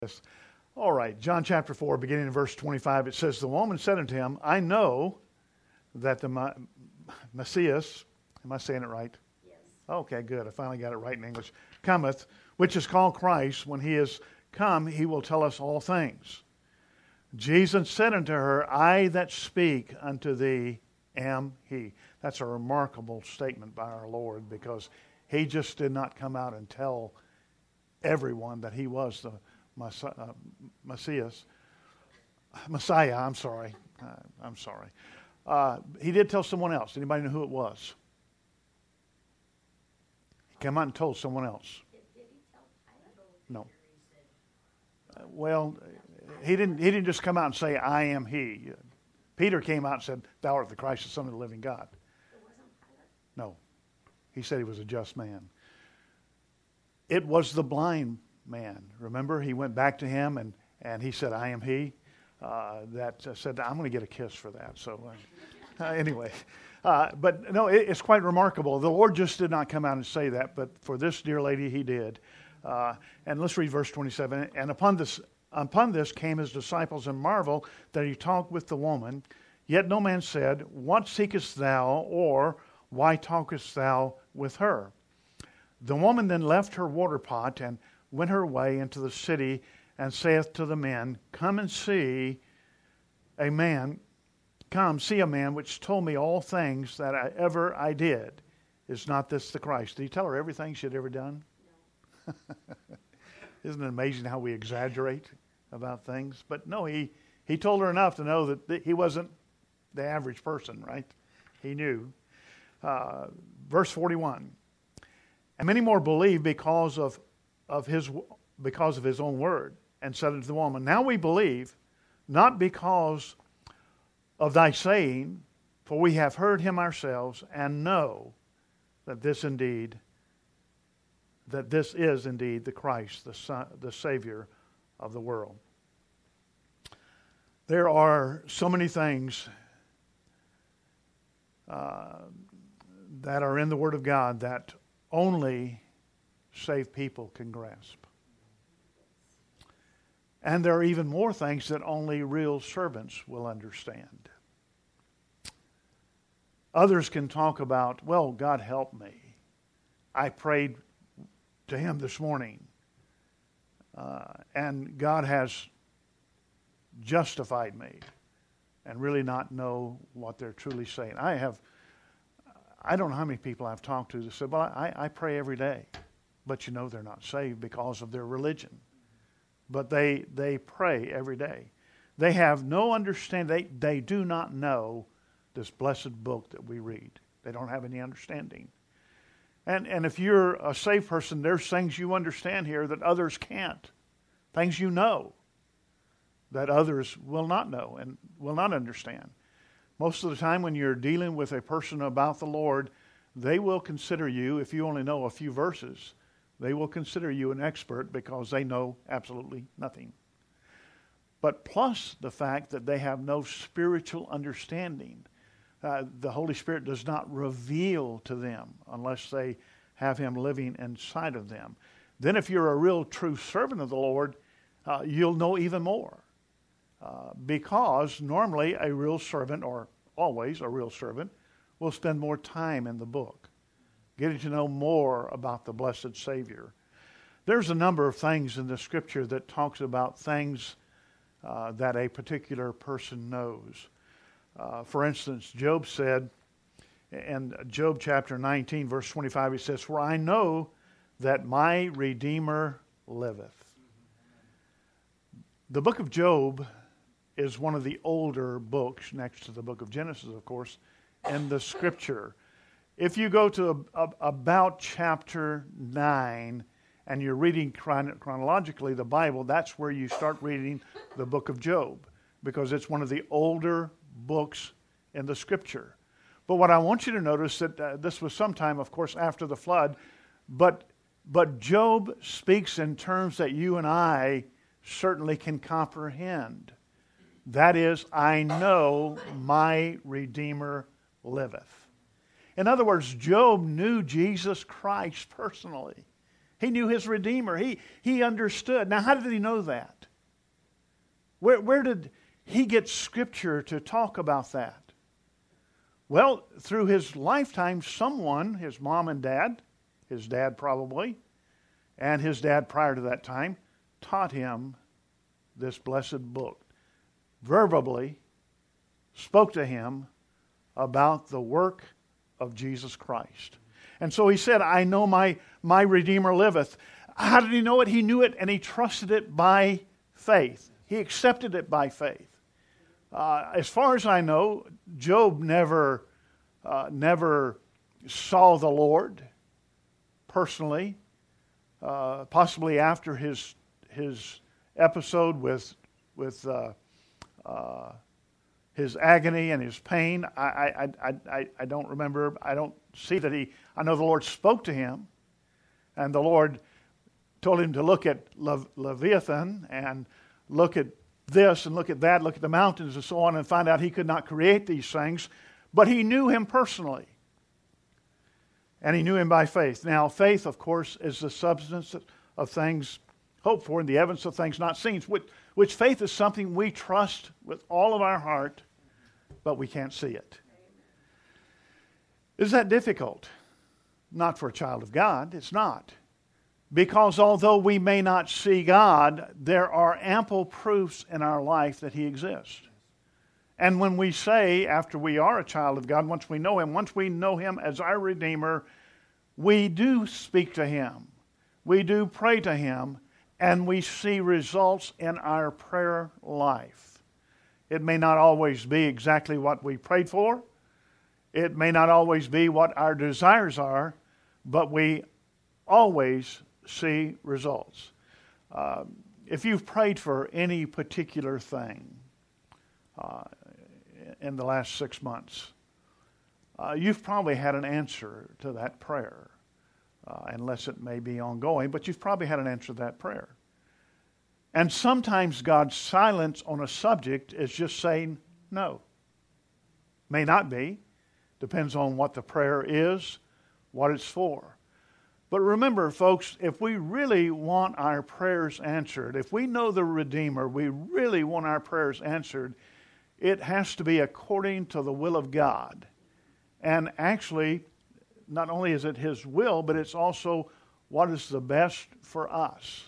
Yes. All right, John chapter 4, beginning in verse 25, it says, "The woman said unto him, I know that the Messiah, am I saying it right? Yes. Okay, good. I finally got it right in English. Cometh, which is called Christ. When he is come, he will tell us all things. Jesus said unto her, I that speak unto thee am he." That's a remarkable statement by our Lord, because he just did not come out and tell everyone that he was the Messiah. I'm sorry. He did tell someone else. Anybody know who it was? He came out and told someone else. Did he tell Pilate? No. Well, he didn't just come out and say, I am he. Peter came out and said, Thou art the Christ, the Son of the living God. It wasn't Pilate? No. He said he was a just man. It was the blind man. Remember, he went back to him and he said, I am he. That said, I'm going to get a kiss for that. So anyway, but no, it's quite remarkable. The Lord just did not come out and say that, but for this dear lady, he did. And let's read verse 27. And upon this came his disciples and marveled that he talked with the woman. Yet no man said, What seekest thou? Or why talkest thou with her? The woman then left her water pot and went her way into the city, and saith to the men, Come, see a man which told me all things that I did. Is not this the Christ? Did he tell her everything she had ever done? No. Isn't it amazing how we exaggerate about things? But no, he told her enough to know that he wasn't the average person, right? He knew. Verse 41. And many more believed because of his own word, and said unto the woman, Now we believe, not because of thy saying, for we have heard him ourselves, and know that this is indeed the Christ, the Savior of the world. There are so many things that are in the Word of God that only saved people can grasp. And there are even more things that only real servants will understand. Others can talk about, well, God help me. I prayed to him this morning, and God has justified me, and really not know what they're truly saying. I don't know how many people I've talked to that said, well, I pray every day, but they're not saved because of their religion. But they pray every day. They have no understanding. They do not know this blessed book that we read. They don't have any understanding. And if you're a saved person, there's things you understand here that others can't. Things you know that others will not know and will not understand. Most of the time when you're dealing with a person about the Lord, they will consider you, if you only know a few verses, they will consider you an expert because they know absolutely nothing. But plus the fact that they have no spiritual understanding. The Holy Spirit does not reveal to them unless they have him living inside of them. Then if you're a real true servant of the Lord, you'll know even more. Because normally a real servant, or always a real servant, will spend more time in the book, getting to know more about the blessed Savior. There's a number of things in the Scripture that talks about things that a particular person knows. For instance, Job said, in Job chapter 19, verse 25, he says, For I know that my Redeemer liveth. The book of Job is one of the older books, next to the book of Genesis, of course, in the Scripture. If you go to about chapter 9 and you're reading chronologically the Bible, that's where you start reading the book of Job, because it's one of the older books in the Scripture. But what I want you to notice that this was sometime, of course, after the flood, but Job speaks in terms that you and I certainly can comprehend. That is, I know my Redeemer liveth. In other words, Job knew Jesus Christ personally. He knew his Redeemer. He understood. Now, how did he know that? Where did he get Scripture to talk about that? Well, through his lifetime, someone, his mom and dad, his dad probably, and his dad prior to that time, taught him this blessed book. Verbally spoke to him about the work of Jesus Christ. And so he said, I know my Redeemer liveth. How did he know it? He knew it and he trusted it by faith. He accepted it by faith. As far as I know, Job never saw the Lord personally. Possibly after his episode with his agony and his pain, I don't remember. I don't see that I know the Lord spoke to him, and the Lord told him to look at Leviathan and look at this and look at that, look at the mountains and so on, and find out he could not create these things. But he knew him personally, and he knew him by faith. Now, faith, of course, is the substance of things hoped for and the evidence of things not seen, which faith is something we trust with all of our heart, but we can't see it. Is that difficult? Not for a child of God. It's not. Because although we may not see God, there are ample proofs in our life that He exists. And when we say, after we are a child of God, once we know Him as our Redeemer, we do speak to Him. We do pray to Him, and we see results in our prayer life. It may not always be exactly what we prayed for. It may not always be what our desires are, but we always see results. If you've prayed for any particular thing in the last 6 months, you've probably had an answer to that prayer, unless it may be ongoing, but you've probably had an answer to that prayer. And sometimes God's silence on a subject is just saying no. May not be. Depends on what the prayer is, what it's for. But remember, folks, if we really want our prayers answered, if we know the Redeemer, we really want our prayers answered, it has to be according to the will of God. And actually, not only is it His will, but it's also what is the best for us.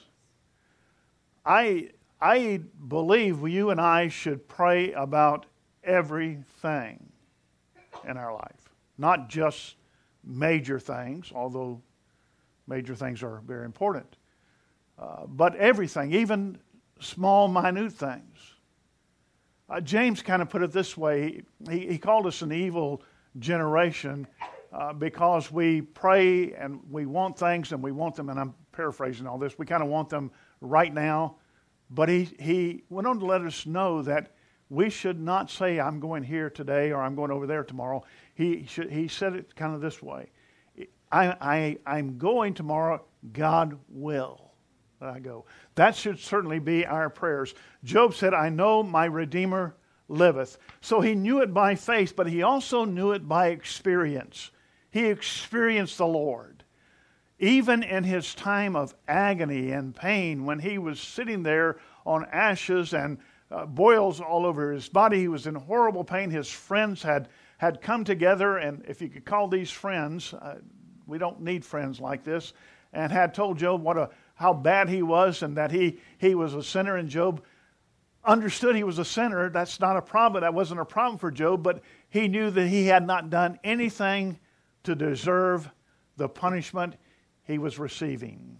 I believe you and I should pray about everything in our life. Not just major things, although major things are very important. But everything, even small, minute things. James kind of put it this way. He called us an evil generation because we pray and we want things and we want them, and I'm paraphrasing all this, we kind of want them right now. But he went on to let us know that we should not say, I'm going here today or I'm going over there tomorrow. He said it kind of this way. I'm going tomorrow. God will that I go. That should certainly be our prayers. Job said, I know my Redeemer liveth. So he knew it by faith, but he also knew it by experience. He experienced the Lord. Even in his time of agony and pain, when he was sitting there on ashes and boils all over his body, he was in horrible pain. His friends had come together, and if you could call these friends, we don't need friends like this, and had told Job how bad he was and that he was a sinner, and Job understood he was a sinner. That's not a problem. That wasn't a problem for Job, but he knew that he had not done anything to deserve the punishment he was receiving.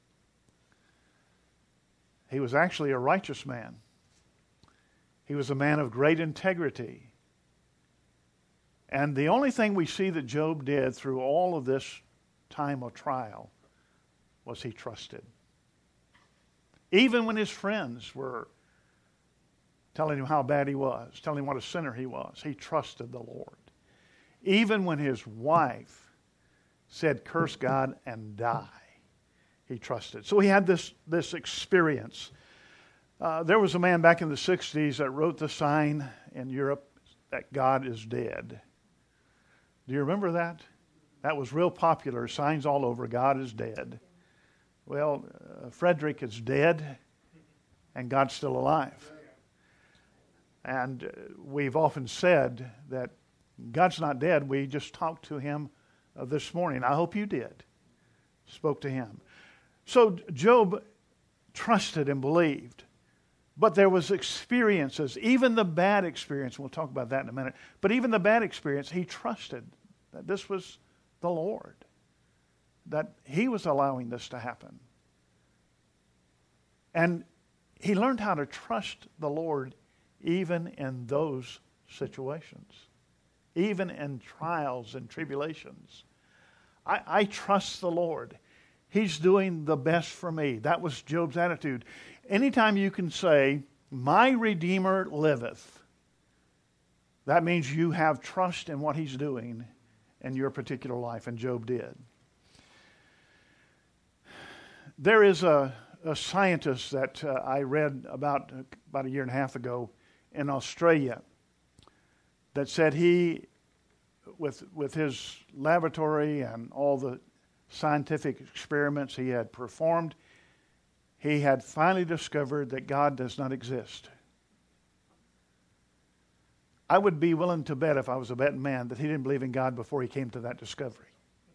He was actually a righteous man. He was a man of great integrity. And the only thing we see that Job did through all of this time of trial was he trusted. Even when his friends were telling him how bad he was, telling him what a sinner he was, he trusted the Lord. Even when his wife said, curse God and die, he trusted. So he had this experience. There was a man back in the 60s that wrote the sign in Europe that God is dead. Do you remember that? That was real popular. Signs all over, God is dead. Well, Frederick is dead and God's still alive. And we've often said that God's not dead. We just talked to him this morning. I hope you did. Spoke to him. So Job trusted and believed. But there was experiences, even the bad experience. We'll talk about that in a minute. But even the bad experience, he trusted that this was the Lord, that he was allowing this to happen. And he learned how to trust the Lord even in those situations, even in trials and tribulations. I trust the Lord. He's doing the best for me. That was Job's attitude. Anytime you can say, my Redeemer liveth, that means you have trust in what he's doing in your particular life, and Job did. There is a scientist that I read about a year and a half ago in Australia that said he, with his laboratory and all the scientific experiments he had performed, he had finally discovered that God does not exist. I would be willing to bet, if I was a betting man, that he didn't believe in God before he came to that discovery.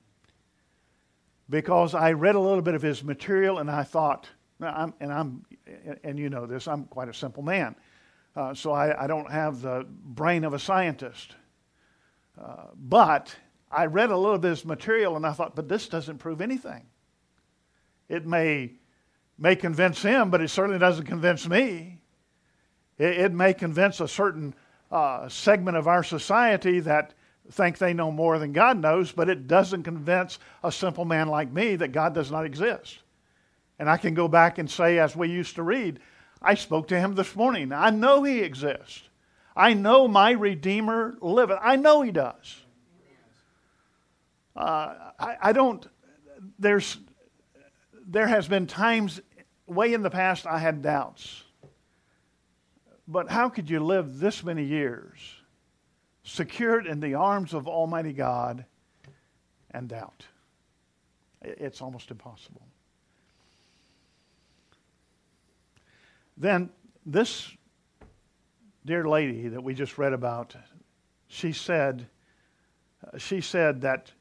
Because I read a little bit of his material and I thought, and you know this, I'm quite a simple man. So I don't have the brain of a scientist. But I read a little bit of his material and I thought, but this doesn't prove anything. It may convince him, but it certainly doesn't convince me. It may convince a certain segment of our society that think they know more than God knows, but it doesn't convince a simple man like me that God does not exist. And I can go back and say, as we used to read, I spoke to him this morning. I know he exists. I know my Redeemer liveth. I know he does. I don't, there has been times way in the past I had doubts. But how could you live this many years secured in the arms of Almighty God and doubt? It's almost impossible. Then this dear lady that we just read about, she said that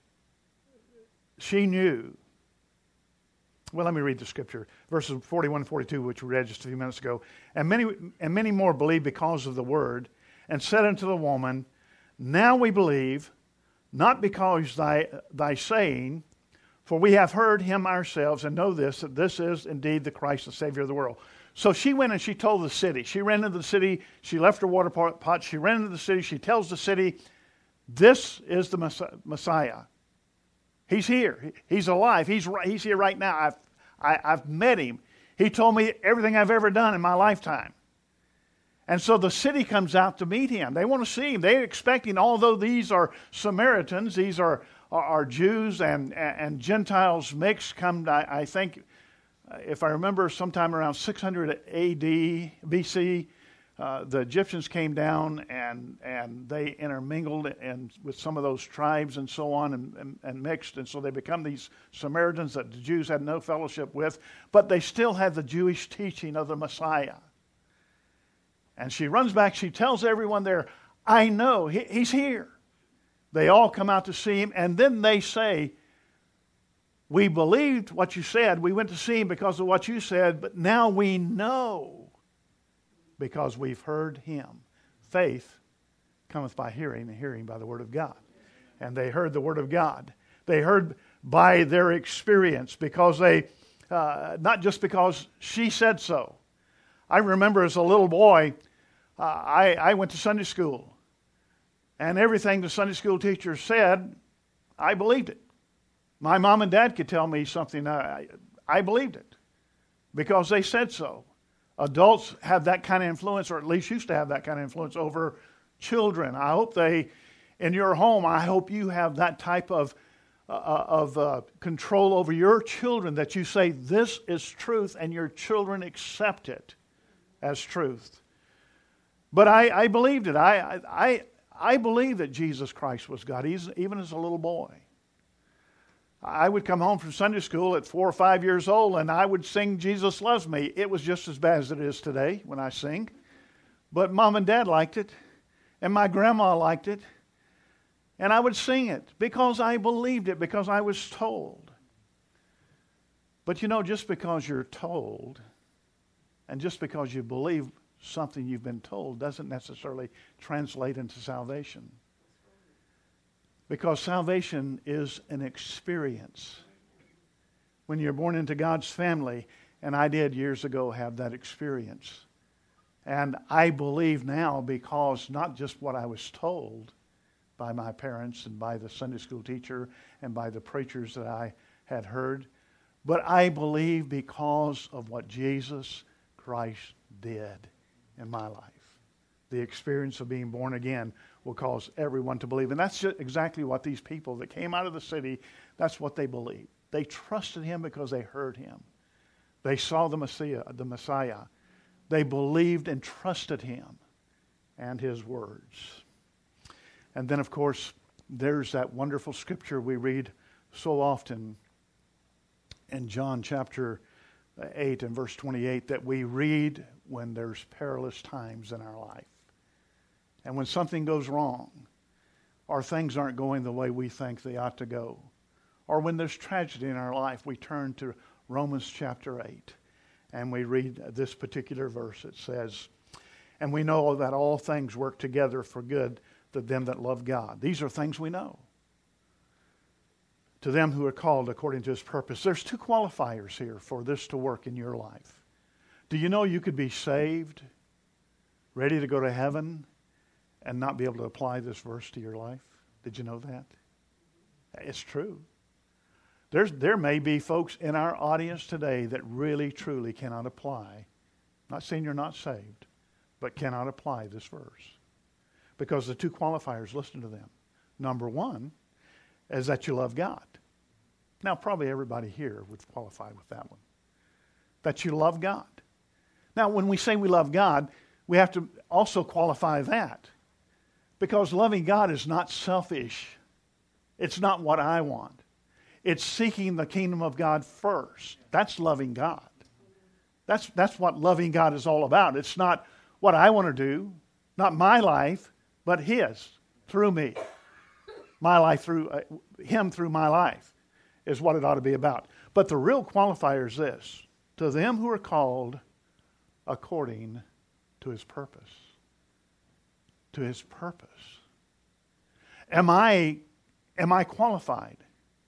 she knew. Well, let me read the scripture. Verses 41 and 42, which we read just a few minutes ago. And many more believed because of the word, and said unto the woman, now we believe, not because thy saying, for we have heard him ourselves, and know this, that this is indeed the Christ, the Savior of the world. So she went and she told the city. She ran into the city. She left her water pot. She ran into the city. She tells the city, this is the Messiah. He's here. He's alive. He's here right now. I've met him. He told me everything I've ever done in my lifetime. And so the city comes out to meet him. They want to see him. They're expecting, although these are Samaritans, these are Jews and Gentiles mixed, come, I think, if I remember, sometime around 600 A.D. B.C., the Egyptians came down and they intermingled with some of those tribes and so on and mixed. And so they become these Samaritans that the Jews had no fellowship with, but they still had the Jewish teaching of the Messiah. And she runs back. She tells everyone there, I know, he's here. They all come out to see him. And then they say, we believed what you said. We went to see him because of what you said, but now we know because we've heard him. Faith cometh by hearing, and hearing by the word of God. And they heard the word of God. They heard by their experience because they, not just because she said so. I remember as a little boy, I went to Sunday school. And everything the Sunday school teacher said, I believed it. My mom and dad could tell me something, I believed it because they said so. Adults have that kind of influence, or at least used to have that kind of influence over children. I hope in your home, I hope you have that type of control over your children, that you say this is truth and your children accept it as truth. But I believed it. I believed that Jesus Christ was God, even as a little boy. I would come home from Sunday school at 4 or 5 years old, and I would sing Jesus Loves Me. It was just as bad as it is today when I sing. But Mom and Dad liked it, and my grandma liked it. And I would sing it because I believed it, because I was told. But you know, just because you're told, and just because you believe something you've been told, doesn't necessarily translate into salvation. Because salvation is an experience. When you're born into God's family, and I did years ago have that experience. And I believe now because not just what I was told by my parents and by the Sunday school teacher and by the preachers that I had heard, but I believe because of what Jesus Christ did in my life. The experience of being born again will cause everyone to believe. And that's just exactly what these people that came out of the city, that's what they believed. They trusted him because they heard him. They saw the Messiah. They believed and trusted him and his words. And then, of course, there's that wonderful scripture we read so often in John chapter 8 and verse 28 that we read when there's perilous times in our life. And when something goes wrong, or things aren't going the way we think they ought to go, or when there's tragedy in our life, we turn to Romans chapter 8 and we read this particular verse. It says, and we know that all things work together for good to them that love God. These are things we know. To them who are called according to his purpose. There's two qualifiers here for this to work in your life. Do you know you could be saved, ready to go to heaven, and not be able to apply this verse to your life? Did you know that? It's true. There may be folks in our audience today that really, truly cannot apply. Not saying you're not saved, but cannot apply this verse. Because the two qualifiers, listen to them. Number one is that you love God. Now, probably everybody here would qualify with that one. That you love God. Now, when we say we love God, we have to also qualify that. Because loving God is not selfish. It's not what I want. It's seeking the kingdom of God first. That's loving God. That's what loving God is all about. It's not what I want to do, not my life, but his through me. My life through him through my life is what it ought to be about. But the real qualifier is this: to them who are called according to his purpose. To his purpose. Am I qualified?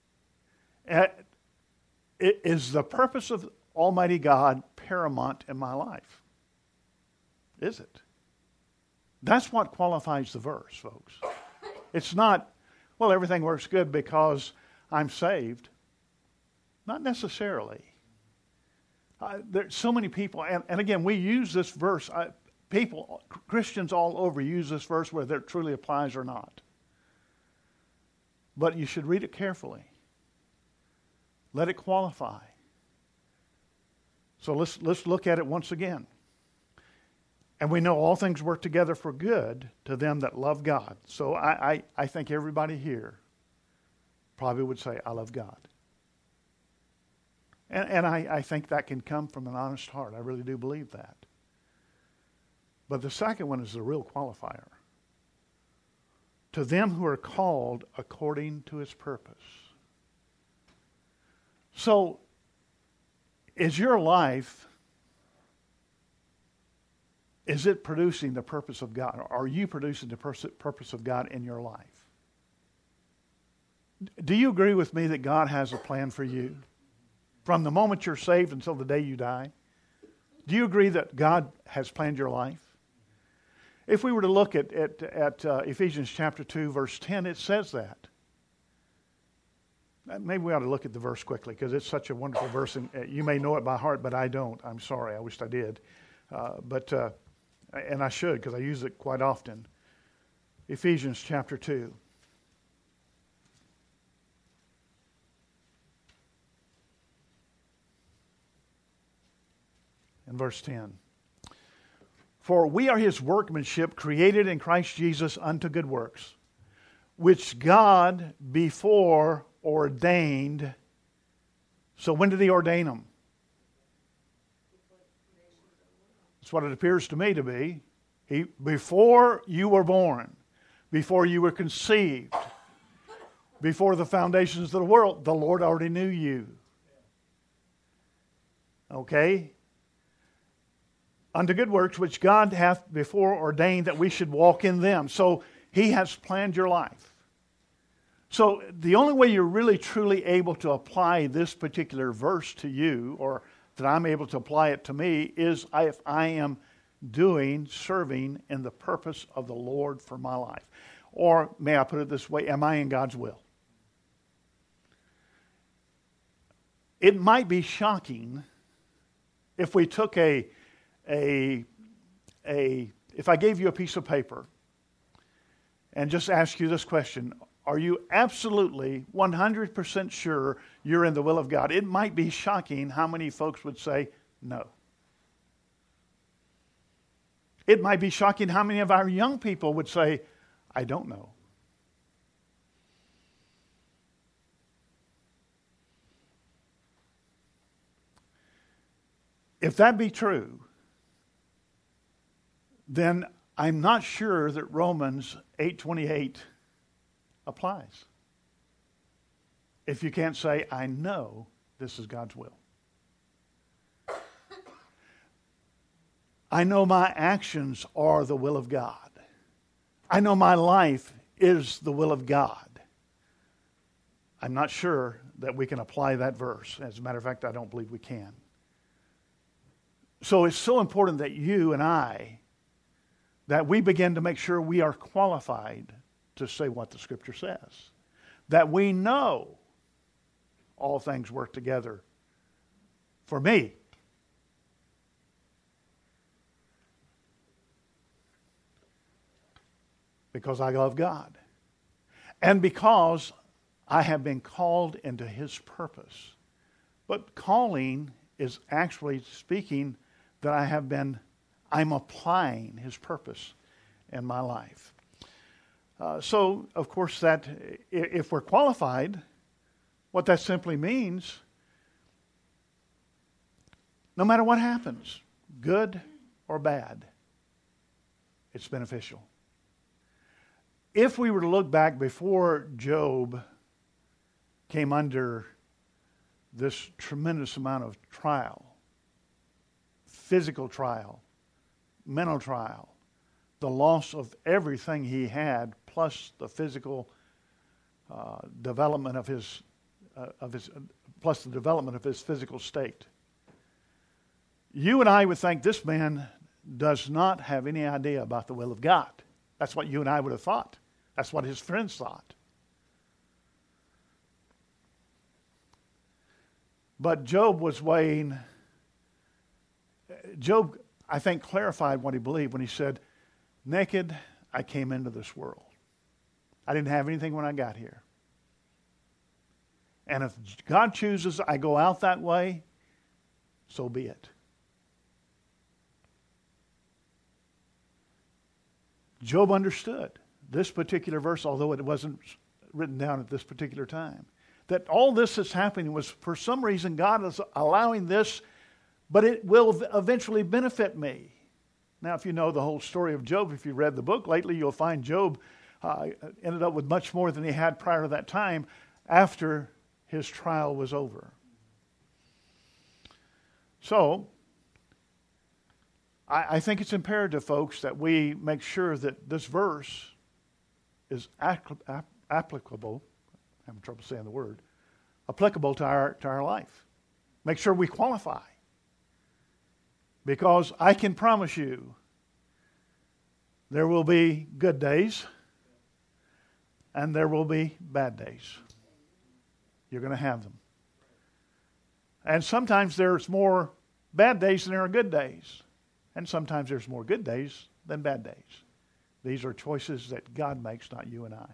Is the purpose of Almighty God paramount in my life? Is it? That's what qualifies the verse, folks. It's not, well, everything works good because I'm saved. Not necessarily. There's so many people, and again, we use this verse. Christians all over use this verse whether it truly applies or not. But you should read it carefully. Let it qualify. So let's look at it once again. And we know all things work together for good to them that love God. So I think everybody here probably would say, I love God. And I think that can come from an honest heart. I really do believe that. But the second one is the real qualifier. To them who are called according to his purpose. So, is your life, is it producing the purpose of God? Are you producing the purpose of God in your life? Do you agree with me that God has a plan for you? From the moment you're saved until the day you die? Do you agree that God has planned your life? If we were to look at Ephesians chapter 2, verse 10, it says that. Maybe we ought to look at the verse quickly because it's such a wonderful verse. And you may know it by heart, but I don't. I'm sorry. I wished I did. And I should because I use it quite often. Ephesians chapter 2. And verse 10. For we are his workmanship, created in Christ Jesus unto good works, which God before ordained. So when did he ordain them? That's what it appears to me to be. Before you were born, before you were conceived, before the foundations of the world, the Lord already knew you. Okay? Unto good works which God hath before ordained that we should walk in them. So he has planned your life. So the only way you're really truly able to apply this particular verse to you, or that I'm able to apply it to me, is if I am serving in the purpose of the Lord for my life. Or may I put it this way, am I in God's will? It might be shocking if we took if I gave you a piece of paper and just asked you this question: are you absolutely 100% sure you're in the will of God? It might be shocking how many folks would say no. It might be shocking how many of our young people would say, I don't know. If that be true, then I'm not sure that Romans 8:28 applies. If you can't say, I know this is God's will. I know my actions are the will of God. I know my life is the will of God. I'm not sure that we can apply that verse. As a matter of fact, I don't believe we can. So it's so important that you and I, that we begin to make sure we are qualified to say what the Scripture says. That we know all things work together for me. Because I love God. And because I have been called into His purpose. But calling is actually speaking that I'm applying His purpose in my life. So, of course, that if we're qualified, what that simply means, no matter what happens, good or bad, it's beneficial. If we were to look back before Job came under this tremendous amount of trial, physical trial, mental trial, the loss of everything he had, plus the physical development of his physical state. You and I would think this man does not have any idea about the will of God. That's what you and I would have thought. That's what his friends thought. But Job, I think, clarified what he believed when he said, naked I came into this world. I didn't have anything when I got here. And if God chooses I go out that way, so be it. Job understood this particular verse, although it wasn't written down at this particular time, that all this that's happening was for some reason God is allowing this, but it will eventually benefit me. Now, if you know the whole story of Job, if you read the book lately, you'll find Job ended up with much more than he had prior to that time after his trial was over. So, I think it's imperative, folks, that we make sure that this verse is applicable. I'm having trouble saying the word. Applicable to our life. Make sure we qualify. Because I can promise you there will be good days and there will be bad days. You're going to have them. And sometimes there's more bad days than there are good days. And sometimes there's more good days than bad days. These are choices that God makes, not you and I.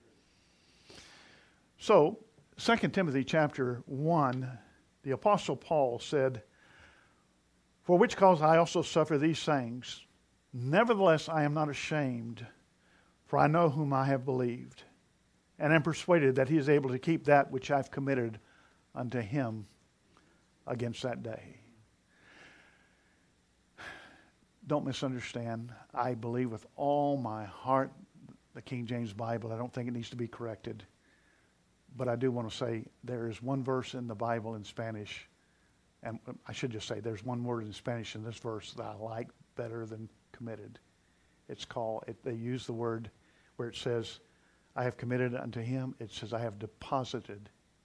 So, 2 Timothy chapter 1, the Apostle Paul said, for which cause I also suffer these things. Nevertheless, I am not ashamed, for I know whom I have believed, and am persuaded that he is able to keep that which I've committed unto him against that day. Don't misunderstand. I believe with all my heart the King James Bible. I don't think it needs to be corrected. But I do want to say there is one verse in the Bible in Spanish, and I should just say there's one word in Spanish in this verse that I like better than committed. It's called, they use the word where it says, I have committed unto him. It says, I have deposited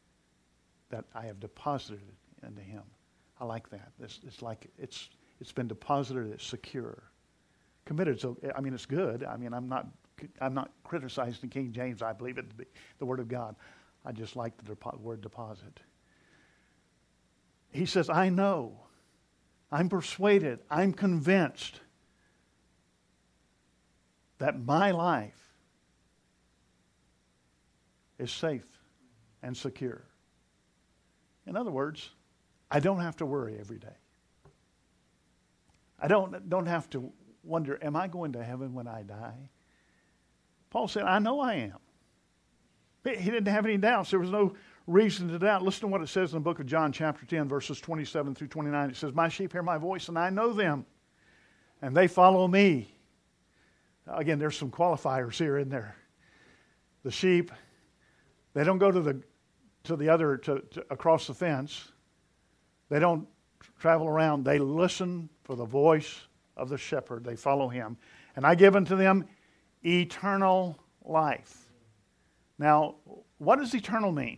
unto him. I like that. It's like it's been deposited. It's secure. Committed. So I mean, it's good. I mean, I'm not criticizing King James. I believe it to be the Word of God. I just like the word deposit. He says, I know. I'm persuaded. I'm convinced that my life is safe and secure. In other words, I don't have to worry every day. I don't have to wonder, am I going to heaven when I die? Paul said, I know I am. He didn't have any doubts. There was no reason to doubt. Listen to what it says in the book of John, chapter 10, verses 27 through 29. It says, my sheep hear my voice, and I know them, and they follow me. Again, there's some qualifiers here in there. The sheep, they don't go to the other across the fence. They don't travel around. They listen for the voice of the shepherd. They follow him. And I give unto them eternal life. Now, what does eternal mean?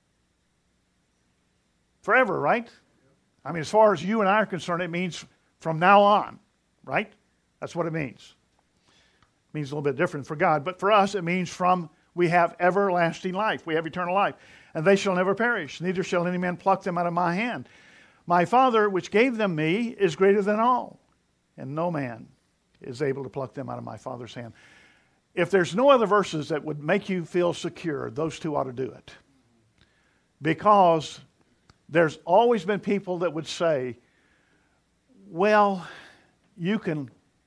Forever, right? I mean, as far as you and I are concerned, it means from now on, right? That's what it means. It means a little bit different for God. But for us, it means we have everlasting life. We have eternal life. And they shall never perish, neither shall any man pluck them out of my hand. My Father, which gave them me, is greater than all, and no man is able to pluck them out of my Father's hand. If there's no other verses that would make you feel secure, those two ought to do it. Because there's always been people that would say, well, you can,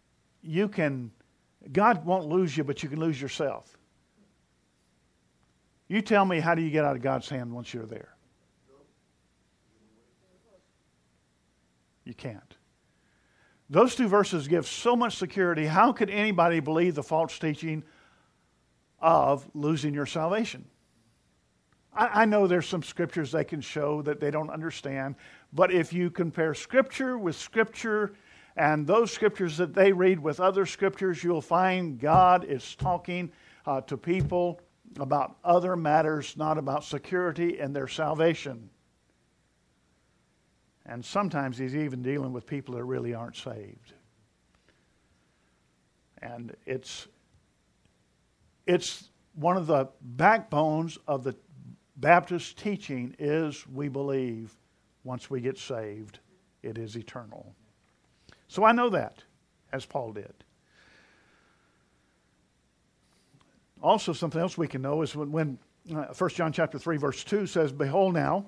God won't lose you, but you can lose yourself. You tell me, how do you get out of God's hand once you're there? You can't. Those two verses give so much security. How could anybody believe the false teaching of losing your salvation? I know there's some scriptures they can show that they don't understand, but if you compare Scripture with Scripture and those scriptures that they read with other scriptures, you'll find God is talking to people about other matters, not about security and their salvation. And sometimes he's even dealing with people that really aren't saved. And it's one of the backbones of the Baptist teaching is we believe once we get saved, it is eternal. So I know that, as Paul did. Also, something else we can know is when 1 John chapter 3, verse 2 says, behold now,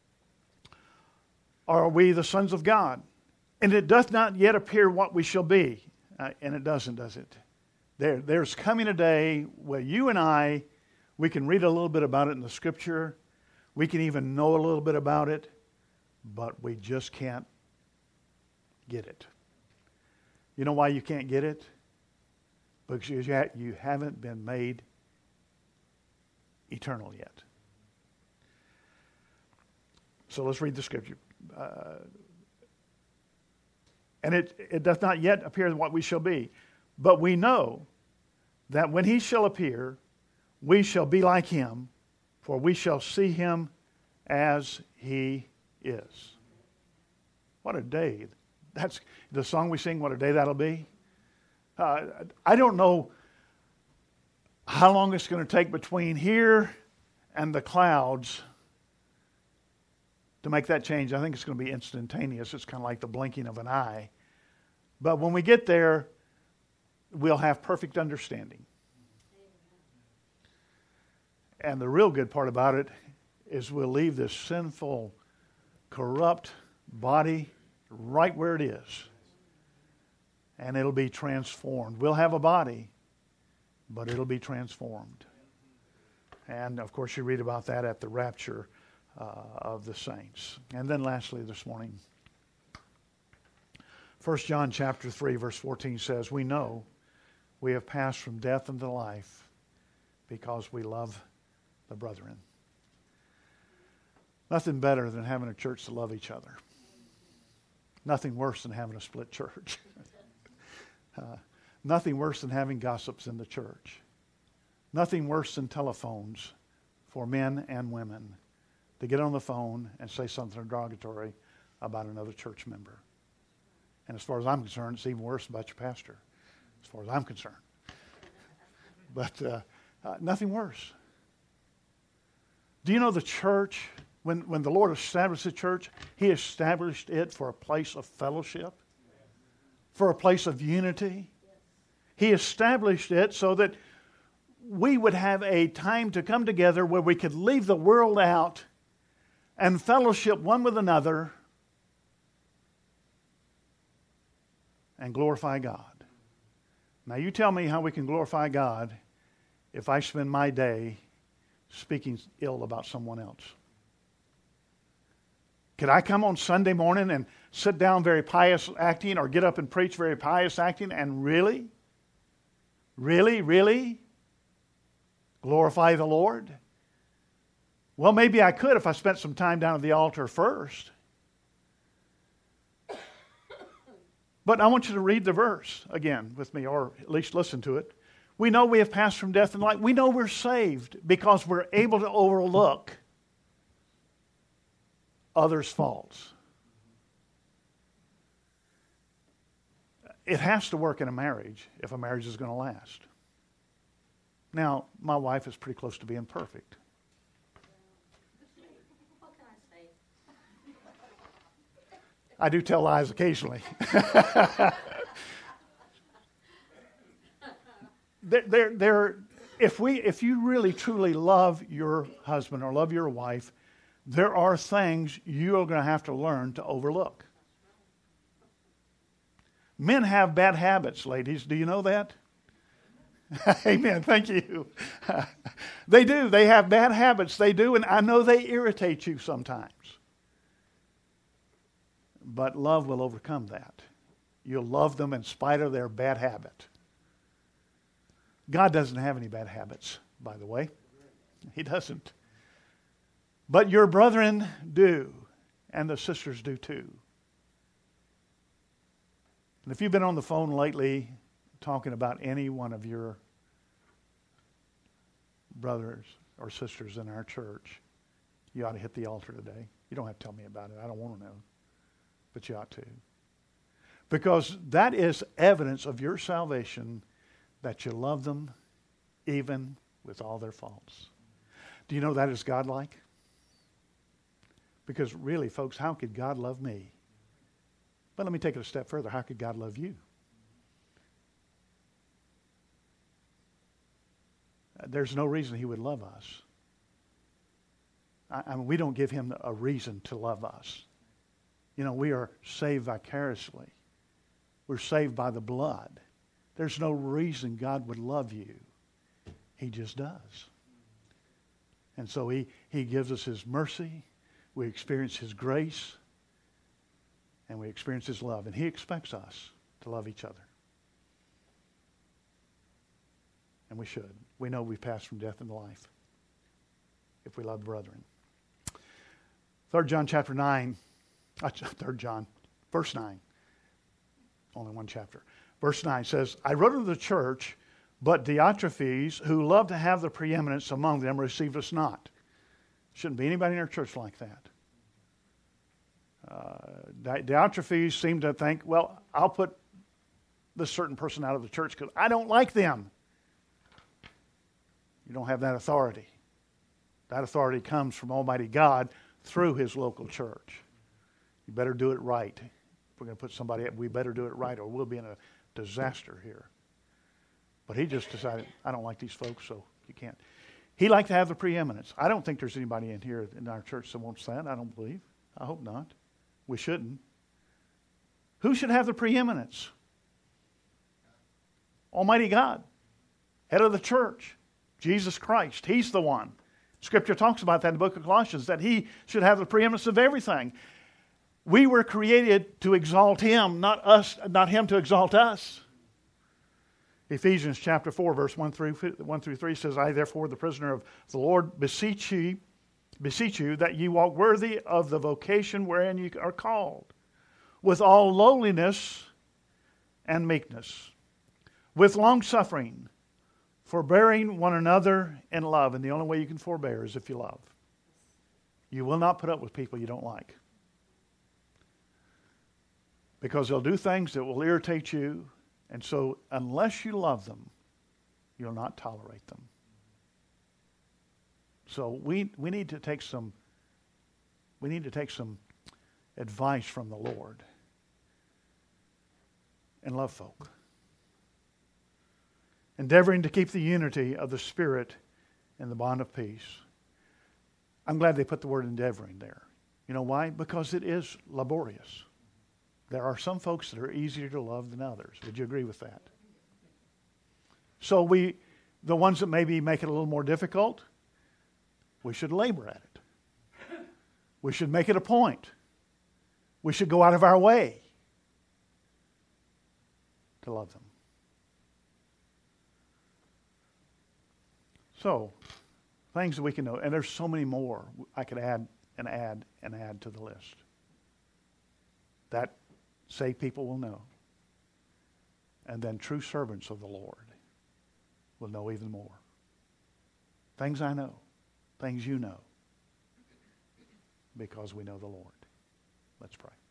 are we the sons of God? And it doth not yet appear what we shall be. And it doesn't, does it? There's coming a day where you and I, we can read a little bit about it in the Scripture. We can even know a little bit about it. But we just can't get it. You know why you can't get it? Because you haven't been made eternal yet. So let's read the Scripture. And it doth not yet appear what we shall be. But we know that when he shall appear, we shall be like him, for we shall see him as he is. What a day. That's the song we sing, what a day that'll be. I don't know how long it's going to take between here and the clouds to make that change. I think it's going to be instantaneous. It's kind of like the blinking of an eye. But when we get there, we'll have perfect understanding. And the real good part about it is we'll leave this sinful, corrupt body right where it is. And it'll be transformed. We'll have a body, but it'll be transformed. And, of course, you read about that at the rapture of the saints. And then lastly this morning, 1 John chapter 3, verse 14 says, we know we have passed from death unto life because we love the brethren. Nothing better than having a church to love each other. Nothing worse than having a split church. Nothing worse than having gossips in the church. Nothing worse than telephones for men and women to get on the phone and say something derogatory about another church member. And as far as I'm concerned, it's even worse about your pastor, as far as I'm concerned. But nothing worse. Do you know the church, when the Lord established the church, He established it for a place of fellowship, for a place of unity. He established it so that we would have a time to come together where we could leave the world out and fellowship one with another and glorify God. Now you tell me how we can glorify God if I spend my day speaking ill about someone else. Could I come on Sunday morning and sit down very pious acting, or get up and preach very pious acting, and really glorify the Lord? Well, maybe I could if I spent some time down at the altar first. But I want you to read the verse again with me, or at least listen to it. We know we have passed from death and life. We know we're saved because we're able to overlook others' faults. It has to work in a marriage if a marriage is going to last. Now, my wife is pretty close to being perfect. What can I say? I do tell lies occasionally. If you really truly love your husband or love your wife, there are things you are going to have to learn to overlook. Men have bad habits, ladies. Do you know that? Amen. Thank you. They do. They have bad habits. They do. And I know they irritate you sometimes. But love will overcome that. You'll love them in spite of their bad habit. God doesn't have any bad habits, by the way. He doesn't. But your brethren do, and the sisters do too. And if you've been on the phone lately talking about any one of your brothers or sisters in our church, you ought to hit the altar today. You don't have to tell me about it. I don't want to know. But you ought to. Because that is evidence of your salvation, that you love them even with all their faults. Do you know that is God-like? Because really, folks, how could God love me? But let me take it a step further. How could God love you? There's no reason He would love us. I mean, we don't give Him a reason to love us. You know, we are saved vicariously. We're saved by the blood. There's no reason God would love you. He just does. And so He gives us His mercy. We experience His grace. And we experience His love. And He expects us to love each other. And we should. We know we've passed from death into life if we love brethren. 3 John chapter 9. 3 John, verse 9. Only one chapter. Verse 9 says, I wrote unto the church, but Diotrephes, who loved to have the preeminence among them, received us not. Shouldn't be anybody in our church like that. Diotrephes seemed to think, well, I'll put this certain person out of the church because I don't like them. You don't have that authority. That authority comes from Almighty God through His local church. You better do it right. If we're going to put somebody up, we better do it right or we'll be in a disaster here. But he just decided, I don't like these folks, so you can't. He liked to have the preeminence. I don't think there's anybody in here in our church that wants that. I don't believe. I hope not. We shouldn't. Who should have the preeminence? Almighty God, head of the church, Jesus Christ. He's the one Scripture talks about that in the book of Colossians, that he should have the preeminence of everything. We were created to exalt him, not him to exalt us. Ephesians chapter 4, verse 1 through 3 says, I therefore, the prisoner of the Lord, beseech you that ye walk worthy of the vocation wherein you are called, with all lowliness and meekness, with longsuffering, forbearing one another in love. And the only way you can forbear is if you love. You will not put up with people you don't like, because they'll do things that will irritate you. And so unless you love them, you'll not tolerate them. So we need to take some advice from the Lord and love folk. Endeavoring to keep the unity of the Spirit in the bond of peace. I'm glad they put the word endeavoring there. You know why? Because it is laborious. There are some folks that are easier to love than others. Would you agree with that? So the ones that maybe make it a little more difficult, we should labor at it. We should make it a point. We should go out of our way to love them. So, things that we can know. And there's so many more I could add and add and add to the list. That saved people will know. And then true servants of the Lord will know even more. Things I know. Things you know. Because we know the Lord. Let's pray.